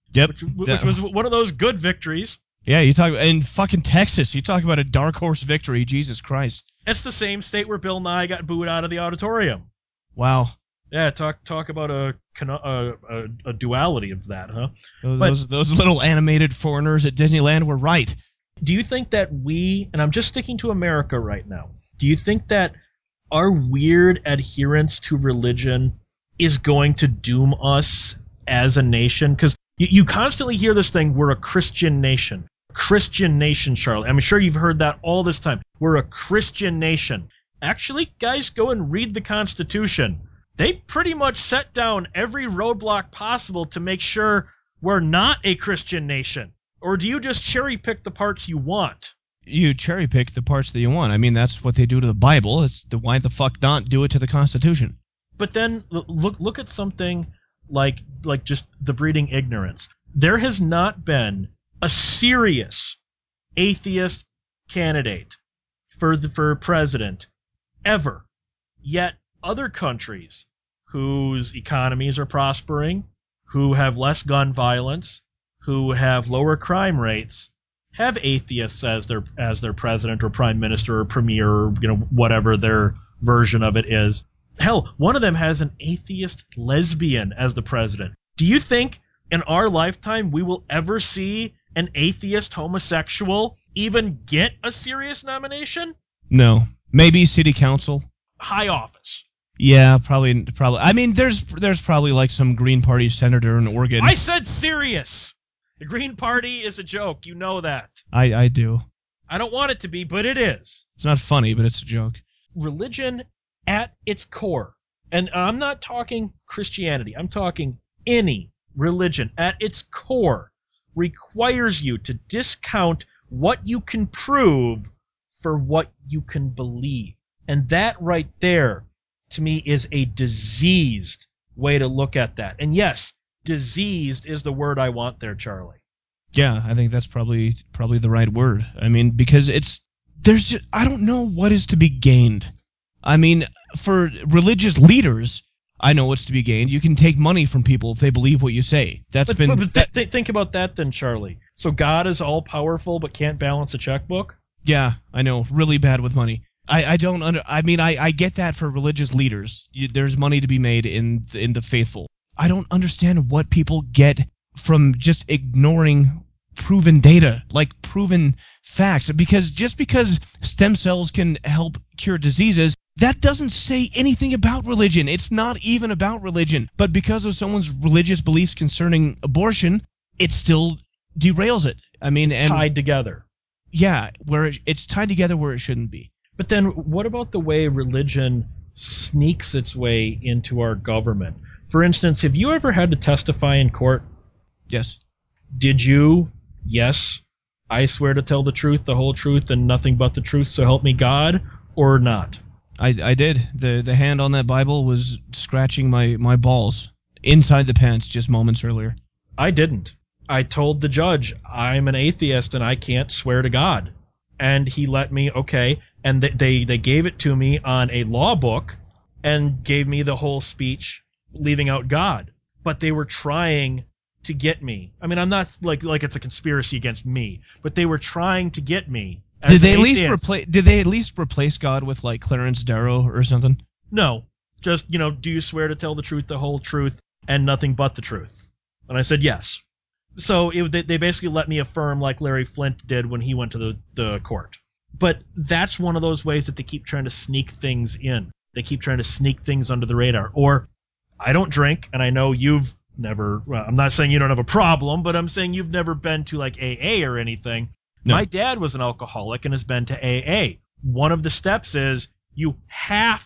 Yep. which, which That- was one of those good victories. Yeah, you talk in fucking Texas. You talk about a dark horse victory. Jesus Christ. It's the same state where Bill Nye got booed out of the auditorium. Wow. Yeah, talk talk about a a, a, a duality of that, huh? Those, But- those those little animated foreigners at Disneyland were right. Do you think that we, and I'm just sticking to America right now, do you think that our weird adherence to religion is going to doom us as a nation? Because you, you constantly hear this thing, we're a Christian nation. Christian nation, Charlie. I'm sure you've heard that all this time. We're a Christian nation. Actually, guys, go and read the Constitution. They pretty much set down every roadblock possible to make sure we're not a Christian nation. Or do you just cherry pick the parts you want? You cherry pick the parts that you want. I mean, that's what they do to the Bible. It's the why the fuck not do it to the Constitution? But then l- look look at something like like just the breeding ignorance. There has not been a serious atheist candidate for the for president ever. Yet other countries whose economies are prospering, who have less gun violence, who have lower crime rates, have atheists as their as their president or prime minister or premier or you know whatever their version of it is. Hell, one of them has an atheist lesbian as the president. Do you think in our lifetime we will ever see an atheist homosexual even get a serious nomination? No. Maybe city council. High office. Yeah, probably. Probably. I mean, there's there's probably like some Green Party senator in Oregon. I said serious. The Green Party is a joke. You know that. I I do. I don't want it to be, but it is. It's not funny, but it's a joke. Religion at its core, and I'm not talking Christianity, I'm talking any religion at its core, requires you to discount what you can prove for what you can believe. And that right there, to me, is a diseased way to look at that. And yes, diseased is the word I want there, Charlie. Yeah, I think that's probably probably the right word. I mean, because it's there's just I don't know what is to be gained. I mean, for religious leaders, I know what's to be gained. You can take money from people if they believe what you say. That's But, been but, but th- th- think about that then, Charlie. So God is all powerful but can't balance a checkbook? yeah, I know, really bad with money. I, I don't under. I mean, I, I get that for religious leaders. You, there's money to be made in the, in the faithful. I don't understand what people get from just ignoring proven data, like proven facts. Because just because stem cells can help cure diseases, that doesn't say anything about religion. It's not even about religion. But because of someone's religious beliefs concerning abortion, it still derails it. I mean, It's and tied together. yeah, where it, it's tied together where it shouldn't be. But then what about the way religion sneaks its way into our government? For instance, have you ever had to testify in court? Yes. Did you? Yes. I swear to tell the truth, the whole truth, and nothing but the truth, so help me God, or not? I, I did. The the hand on that Bible was scratching my, my balls inside the pants just moments earlier. I didn't. I told the judge, I'm an atheist and I can't swear to God. And he let me, okay, and they, they, they gave it to me on a law book and gave me the whole speech leaving out God. But they were trying to get me. I mean, I'm not like like it's a conspiracy against me, but they were trying to get me. As Did they an at least atheist. replace? Did they at least replace God with like Clarence Darrow or something? No, just, you know, do you swear to tell the truth, the whole truth, and nothing but the truth? And I said yes. So it, they, they basically let me affirm like Larry Flint did when he went to the, the court. But that's one of those ways that they keep trying to sneak things in. They keep trying to sneak things under the radar. Or I don't drink, and I know you've never, well, I'm not saying you don't have a problem, but I'm saying you've never been to like A A or anything. No. My dad was an alcoholic and has been to A A. One of the steps is you have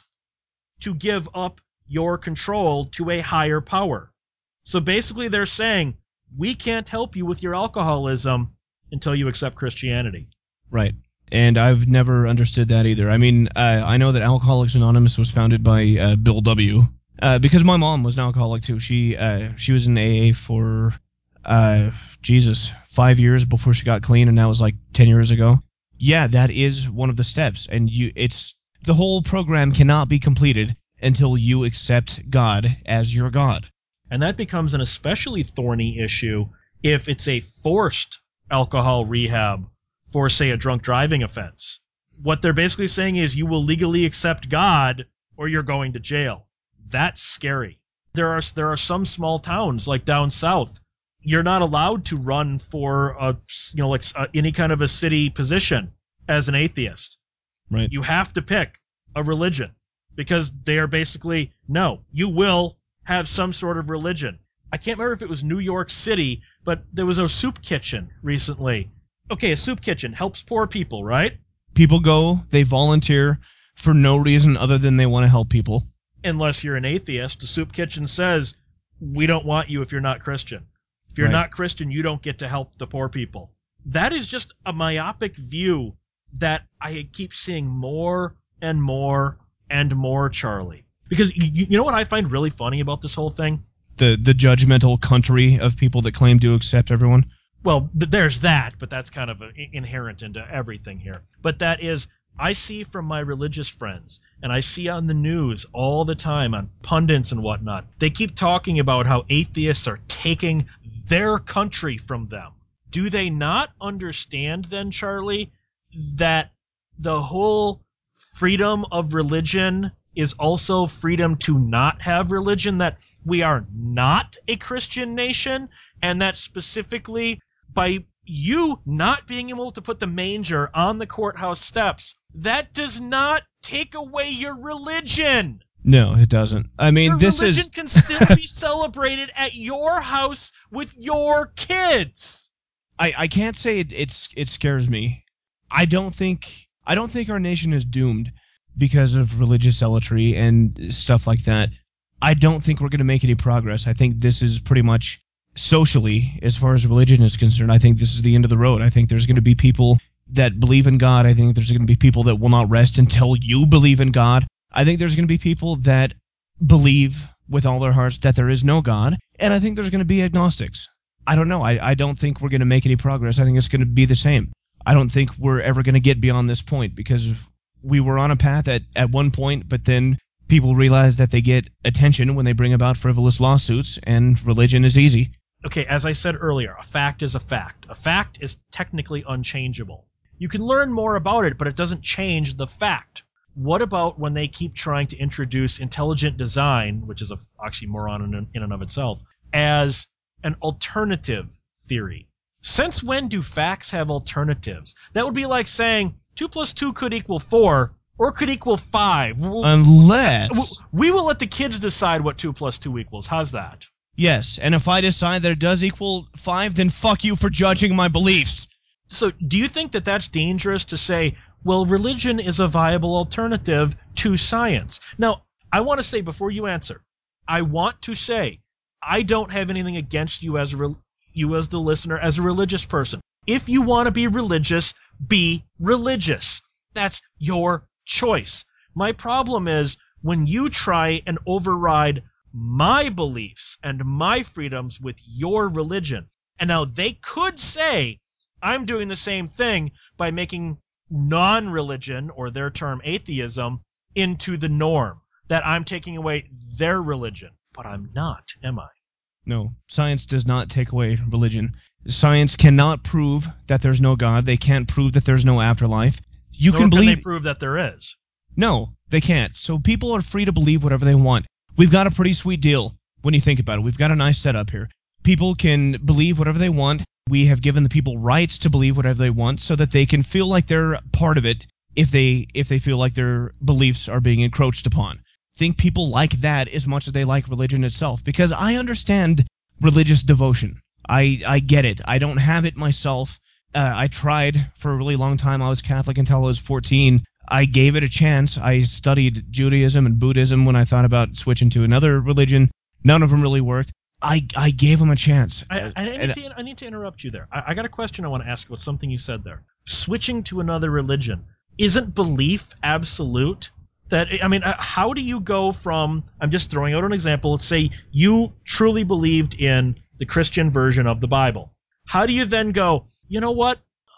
to give up your control to a higher power. So basically they're saying, we can't help you with your alcoholism until you accept Christianity. Right. And I've never understood that either. I mean, uh, I know that Alcoholics Anonymous was founded by uh, Bill W. Uh, because my mom was an alcoholic too. She uh, she was in A A for uh, Jesus five years before she got clean, and that was like ten years ago. Yeah, that is one of the steps, and you it's the whole program cannot be completed until you accept God as your God. And that becomes an especially thorny issue if it's a forced alcohol rehab for, say, a drunk driving offense. What they're basically saying is you will legally accept God or you're going to jail. That's scary. There are there are some small towns like down south. You're not allowed to run for a you know like a, any kind of a city position as an atheist. Right. You have to pick a religion because they are basically no. You will have some sort of religion. I can't remember if it was New York City, but there was a soup kitchen recently. Okay, a soup kitchen helps poor people, right? People go, they volunteer for no reason other than they want to help people. Unless you're an atheist, the soup kitchen says, we don't want you if you're not Christian. If you're Right. not Christian, you don't get to help the poor people. That is just a myopic view that I keep seeing more and more and more, Charlie. Because you, you know what I find really funny about this whole thing? The the judgmental country of people that claim to accept everyone. Well, th- there's that, but that's kind of a, inherent into everything here. But that is, I see from my religious friends, and I see on the news all the time on pundits and whatnot, they keep talking about how atheists are taking their country from them. Do they not understand then, Charlie, that the whole freedom of religion is also freedom to not have religion, that we are not a Christian nation, and that specifically by you not being able to put the manger on the courthouse steps, that does not take away your religion. No, it doesn't. I mean, Your this religion is can still be celebrated at your house with your kids. I, I can't say it it's it scares me. I don't think I don't think our nation is doomed because of religious zealotry and stuff like that. I don't think we're going to make any progress. I think this is pretty much socially, as far as religion is concerned, I think this is the end of the road. I think there's going to be people that believe in God. I think there's going to be people that will not rest until you believe in God. I think there's going to be people that believe with all their hearts that there is no God. And I think there's going to be agnostics. I don't know. I, I don't think we're going to make any progress. I think it's going to be the same. I don't think we're ever going to get beyond this point because we were on a path at, at one point, but then people realize that they get attention when they bring about frivolous lawsuits, and religion is easy. Okay, as I said earlier, a fact is a fact. A fact is technically unchangeable. You can learn more about it, but it doesn't change the fact. What about when they keep trying to introduce intelligent design, which is a oxymoron in, in and of itself, as an alternative theory? Since when do facts have alternatives? That would be like saying two plus two could equal four or could equal five. Unless... We will let the kids decide what two plus two equals. How's that? Yes, and if I decide that it does equal five, then fuck you for judging my beliefs. So do you think that that's dangerous to say, well, religion is a viable alternative to science? Now, I want to say before you answer, I want to say I don't have anything against you as a re- you as the listener, as a religious person. If you want to be religious, be religious. That's your choice. My problem is when you try and override my beliefs and my freedoms with your religion. And now they could say, I'm doing the same thing by making non-religion, or their term atheism, into the norm. That I'm taking away their religion. But I'm not, am I? No, science does not take away religion. Science cannot prove that there's no God. They can't prove that there's no afterlife. You Nor can believe... can they prove that there is. No, they can't. So people are free to believe whatever they want. We've got a pretty sweet deal when you think about it. We've got a nice setup here. People can believe whatever they want. We have given the people rights to believe whatever they want so that they can feel like they're part of it if they if they feel like their beliefs are being encroached upon. I think people like that as much as they like religion itself, because I understand religious devotion. I, I get it. I don't have it myself. Uh, I tried for a really long time. I was Catholic until I was fourteen. I gave it a chance. I studied Judaism and Buddhism when I thought about switching to another religion. None of them really worked. I, I gave them a chance. I, I, need, And- to, I need to interrupt you there. I, I got a question I want to ask about something you said there. Switching to another religion. Isn't belief absolute? That I mean, uh, how do you go from, I'm just throwing out an example, let's say you truly believed in the Christian version of the Bible. How do you then go, you know what?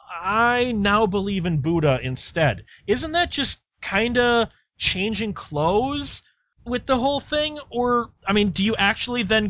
I now believe in Buddha instead. Isn't that just kind of changing clothes with the whole thing? Or, I mean, do you actually then go,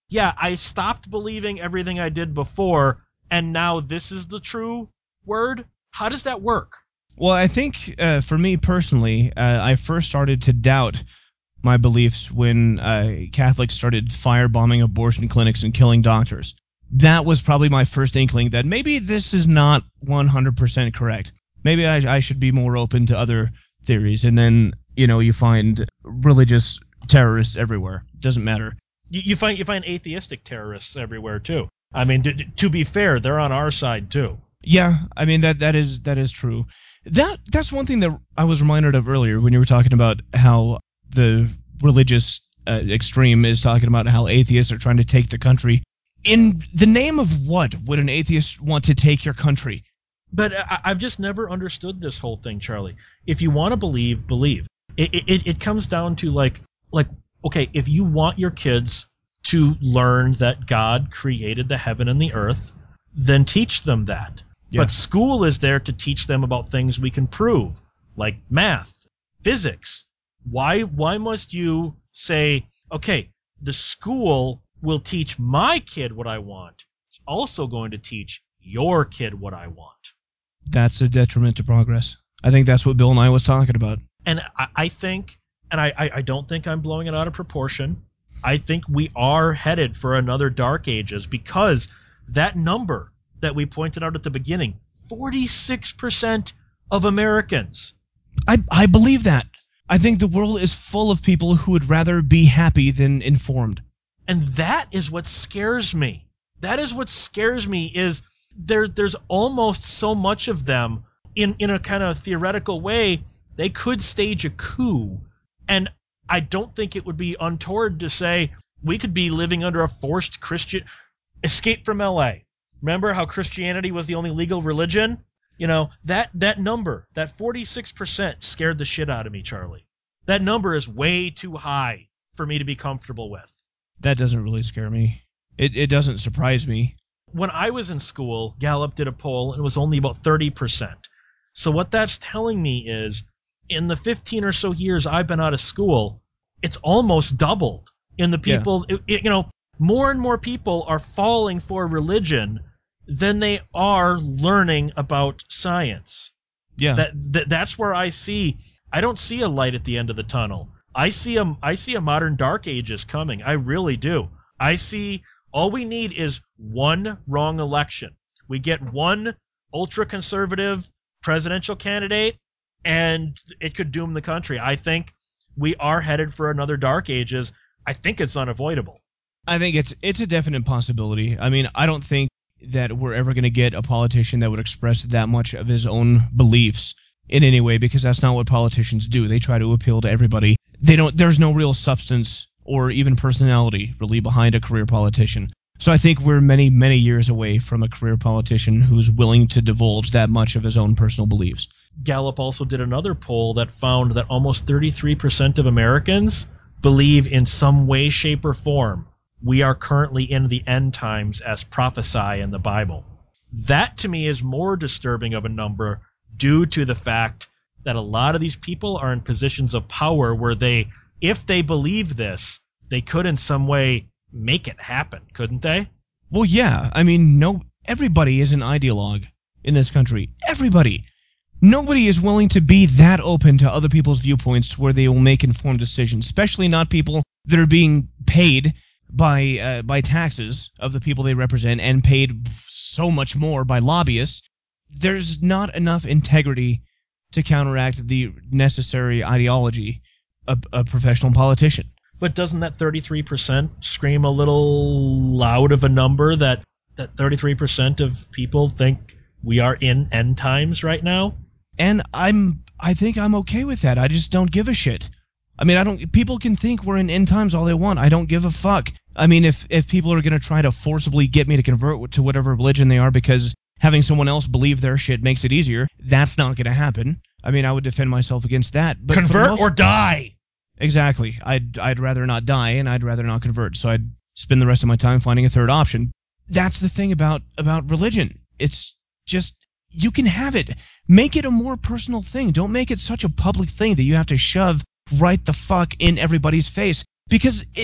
yeah, I stopped believing everything I did before, and now this is the true word? How does that work? Well, I think uh, for me personally, uh, I first started to doubt my beliefs when uh, Catholics started firebombing abortion clinics and killing doctors. That was probably my first inkling that maybe this is not one hundred percent correct. Maybe I, I should be more open to other theories. And then, you know, you find religious terrorists everywhere. Doesn't matter. You, you find you find atheistic terrorists everywhere too. I mean, to, to be fair, they're on our side too. Yeah, I mean that that is that is true. That that's one thing that I was reminded of earlier when you were talking about how the religious uh, extreme is talking about how atheists are trying to take the country. In the name of what would an atheist want to take your country? But I, I've just never understood this whole thing, Charlie. If you want to believe, believe. It, it it comes down to like like okay, if you want your kids to learn that God created the heaven and the earth, then teach them that. Yeah. But school is there to teach them about things we can prove, like math, physics. Why why must you say, okay, the school will teach my kid what I want. It's also going to teach your kid what I want. That's a detriment to progress. I think that's what Bill and I was talking about. And I, I think, and I, I don't think I'm blowing it out of proportion, I think we are headed for another dark ages because that number that we pointed out at the beginning, forty-six percent of Americans. I, I believe that. I think the world is full of people who would rather be happy than informed. And that is what scares me. That is what scares me is there, there's almost so much of them in, in a kind of theoretical way, they could stage a coup. And I don't think it would be untoward to say we could be living under a forced Christian escape from L A. Remember how Christianity was the only legal religion? You know, that, that number, that forty-six percent scared the shit out of me, Charlie. That number is way too high for me to be comfortable with. That doesn't really scare me. It it doesn't surprise me. When I was in school, Gallup did a poll, and it was only about thirty percent. So what that's telling me is, in the fifteen or so years I've been out of school, it's almost doubled in the people, Yeah. it, it, you know, more and more people are falling for religion than they are learning about science. Yeah. That, that that's where I see, I don't see a light at the end of the tunnel. I see a, I see a modern dark ages coming. I really do. I see all we need is one wrong election. We get one ultra-conservative presidential candidate, and it could doom the country. I think we are headed for another dark ages. I think it's unavoidable. I think it's it's a definite possibility. I mean, I don't think that we're ever going to get a politician that would express that much of his own beliefs in any way, because that's not what politicians do. They try to appeal to everybody. They don't. There's no real substance or even personality really behind a career politician. So I think we're many, many years away from a career politician who's willing to divulge that much of his own personal beliefs. Gallup also did another poll that found that almost thirty-three percent of Americans believe in some way, shape, or form we are currently in the end times as prophesy in the Bible. That to me is more disturbing of a number due to the fact that a lot of these people are in positions of power where they, if they believe this, they could in some way make it happen, couldn't they? Well, yeah. I mean, no, everybody is an ideologue in this country. Everybody. Nobody is willing to be that open to other people's viewpoints where they will make informed decisions, especially not people that are being paid by uh, by taxes of the people they represent and paid so much more by lobbyists. There's not enough integrity to counteract the necessary ideology of a professional politician. But doesn't that thirty-three percent scream a little loud of a number that, that thirty-three percent of people think we are in end times right now? And I'm I think I'm okay with that. I just don't give a shit. I mean, I don't. People can think we're in end times all they want. I don't give a fuck. I mean, if if people are going to try to forcibly get me to convert to whatever religion they are because having someone else believe their shit makes it easier, that's not going to happen. I mean, I would defend myself against that. But Convert most, or die. Exactly. I'd I'd rather not die, and I'd rather not convert. So I'd spend the rest of my time finding a third option. That's the thing about about religion. It's just, you can have it. Make it a more personal thing. Don't make it such a public thing that you have to shove right the fuck in everybody's face. Because it,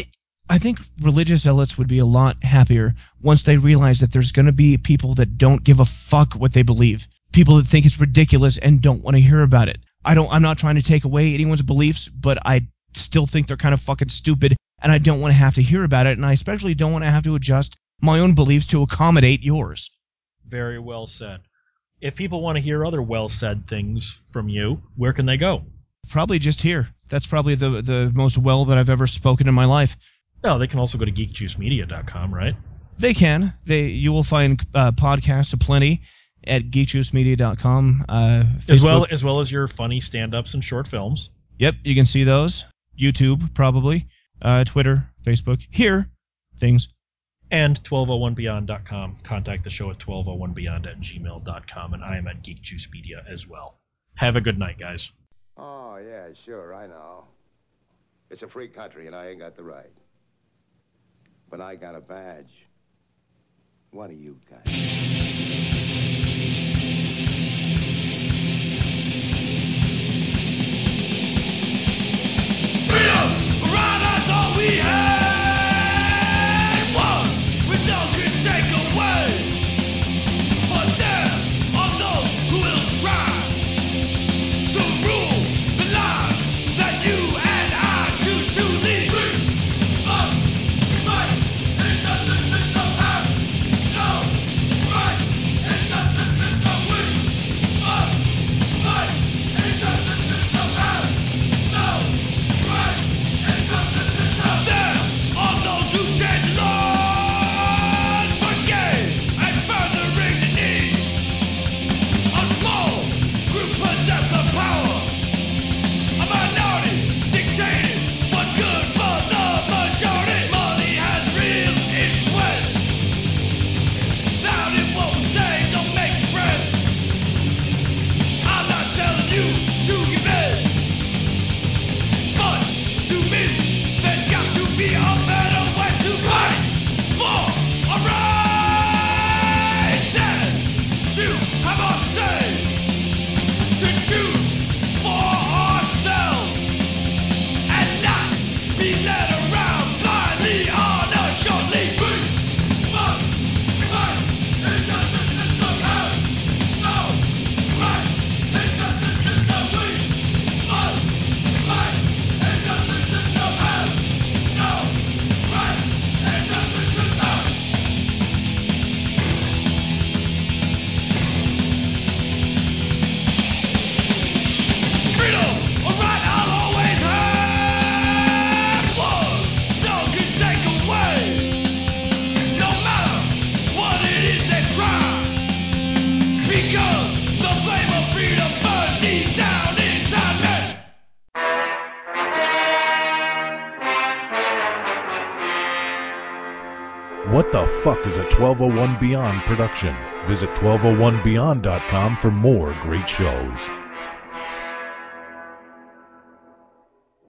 I think religious zealots would be a lot happier once they realize that there's going to be people that don't give a fuck what they believe. People that think it's ridiculous and don't want to hear about it. I don't, I'm not trying to take away anyone's beliefs, but I still think they're kind of fucking stupid, and I don't want to have to hear about it, and I especially don't want to have to adjust my own beliefs to accommodate yours. Very well said. If people want to hear other well-said things from you, where can they go? Probably just here. That's probably the the most well that I've ever spoken in my life. No, they can also go to geek juice media dot com, right? They can. They You will find uh, podcasts aplenty at geek juice media dot com. Uh, as well as well as your funny stand-ups and short films. Yep, you can see those. YouTube, probably. Uh, Twitter, Facebook. Here, things. And twelve oh one beyond dot com. Contact the show at twelve oh one beyond at gmail dot com, and I am at Geek Juice Media as well. Have a good night, guys. Oh, yeah, sure, I know. It's a free country, and I ain't got the right. But I got a badge. What do you got? Freedom! Right, that's all we had! One with no could take away! But there are those who will try to rule the life that you and I choose to lead! We must fight! Injustice is no have! No right! Injustice is no we! Must fight! Injustice is no have! No right! Injustice is no there are those who change laws for gain and furthering the needs. A small group possess the power. A minority dictating what's good for the majority. Money has real its way. Loud in what we say, don't make friends. I'm not telling you to give in. But to me, there's got to be a better way to fight for our rights and to have our say, to choose for ourselves and not be led around blindly, unashamedly. We must fight. Injustice is no have, no right. Injustice is no we must fight. Injustice is no have, no right. Injustice is no. Freedom, a right I'll always have. One, no can take away. No matter what it is they try. Because the flame of freedom burns deep down inside me. What the fuck is a twelve oh one Beyond production? Visit twelve oh one beyond dot com for more great shows.